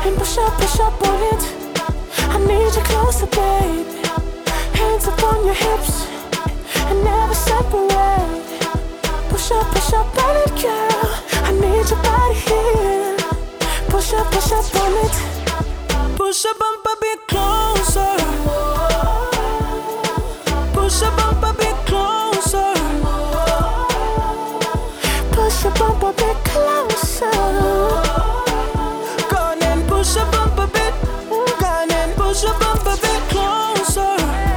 push up on it. I need you closer, baby. Hands up on your hips and never separate. Push up on it, girl. I need your body here. Push up on it. Push up a bit closer. Push up a bit closer. Push up a bit closer. Go on and push up a bit. Go on and push up a bit closer.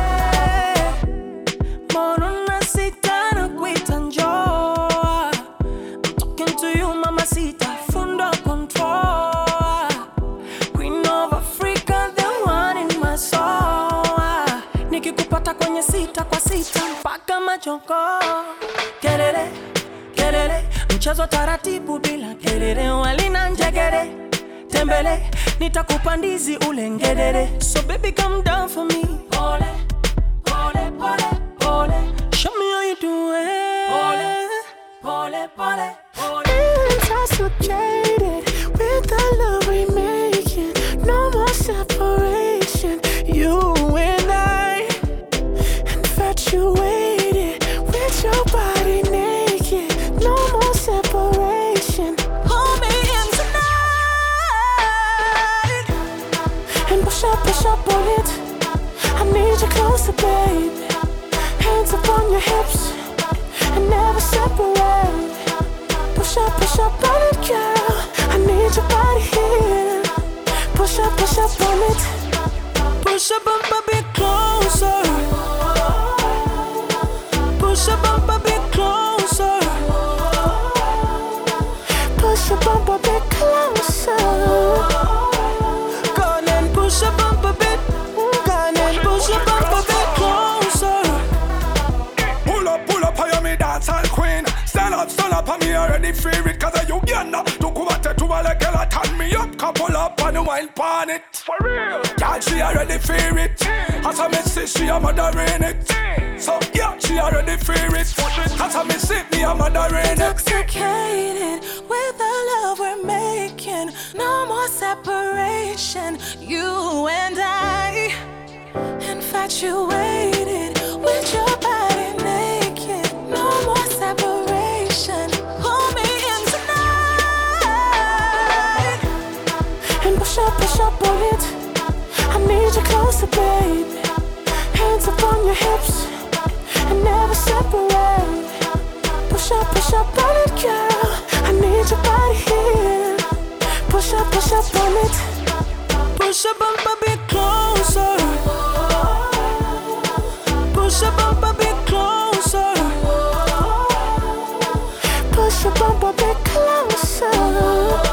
Moronasita na kuita njoo. I'm talking to you, mamacita, fundo control. Queen of Africa, the one in my soul. Nikikupata kwenye sita kwa sita mpaka machoko. Kelele, kelele, mchezo taratibu bila kelele. Walina njegere, tembele, nitakupa ndizi ule ngedere. So baby come down for me. Pole, pole, pole, pole. Show me how you do it. Pole, pole, pole, pole. Intoxicated with the love we making. No more separation. You and I, infatuated with your body naked. No more separation. Hold me in tonight and push up on it. I need you closer, baby. Hands up on your hips and never separate. Push up on it, girl. I need your body here. Push up on it. Push up a bit closer. Push up a bit closer. Push up a bit closer. Go on and push up a bit. Go on and push up a bit closer. Pull up, I am a dancehall queen. Stand up, and me already feel it. Cause you Uganda, to Kumate, to Valekela, turn me up, couple up, and the wine pan it. For real, yeah, she already feel it. As I miss it, she a mothering it. So yeah, she already feel it. As I miss it, me a mothering it. Intoxicated with the love we're making. No more separation. You and I, infatuated with your body naked. No more separation. Hold me in tonight and push up on it. I need you closer, baby. Hands up on your hips and never separate. Push up on it, girl. I need your body here. Push up on it. Push up a bit closer. Push up a bit closer. Push up a bit closer.